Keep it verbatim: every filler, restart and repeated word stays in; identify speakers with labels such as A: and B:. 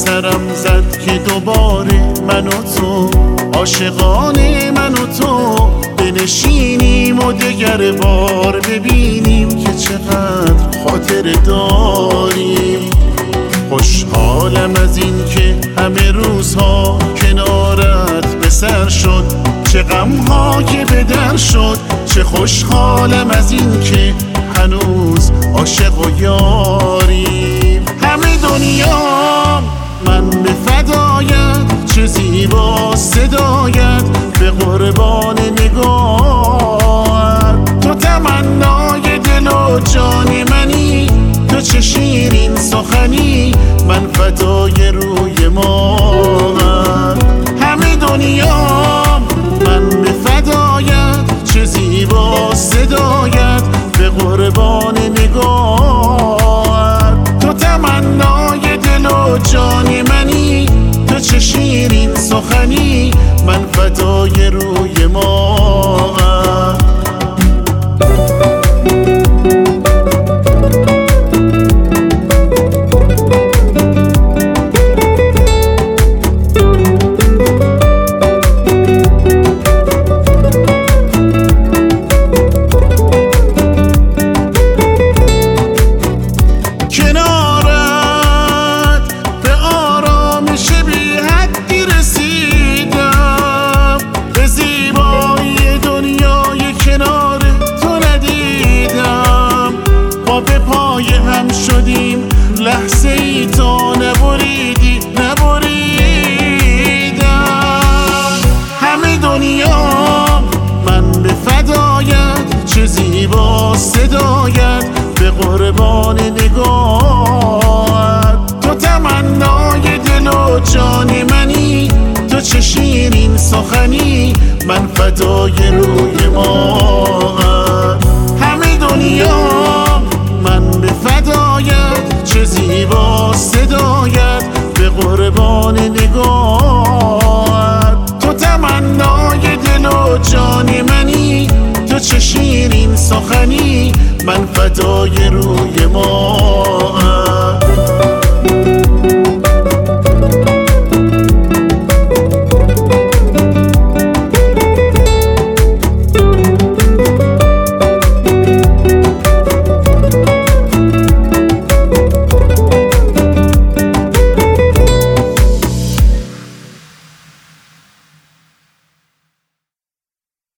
A: سرم زد که دوباره من و تو عاشقانه من و تو بنشینیم و دگر بار ببینیم که چقدر خاطر داریم. خوشحالم از این که همه روزها کنارت به سر شد، چه غمها که به در شد. چه خوشحالم از این که هنوز عاشق و یاریم. همه دنیا من به فدایت، چه زیبا صدایت به قربان نگاهت. تو تمنای دل و جان منی، تو چه شیرین سخنی، من فدای روی ماهت. همه دنیا من به فدایت، چه زیبا صدایت به قربان نگاهت. تو تمنای دل و جان منی، تو چه شیرین سخنی، من فدای روی ماهت. شدیم لحظه ای تا نبریدی نبریدم. همه دنیا من به فدایت، چه زیبا صدایت به قربان نگاهت. تو تمنای دل و جان منی، تو چه شیرین سخنی، من فدای روی ماهت. همه دنیا من به فدایت، چه زیبا صدایت به قربان نگاهت. تو تمنای دل و جان منی، تو چه شیرین سخنی، من فدای روی ماهت.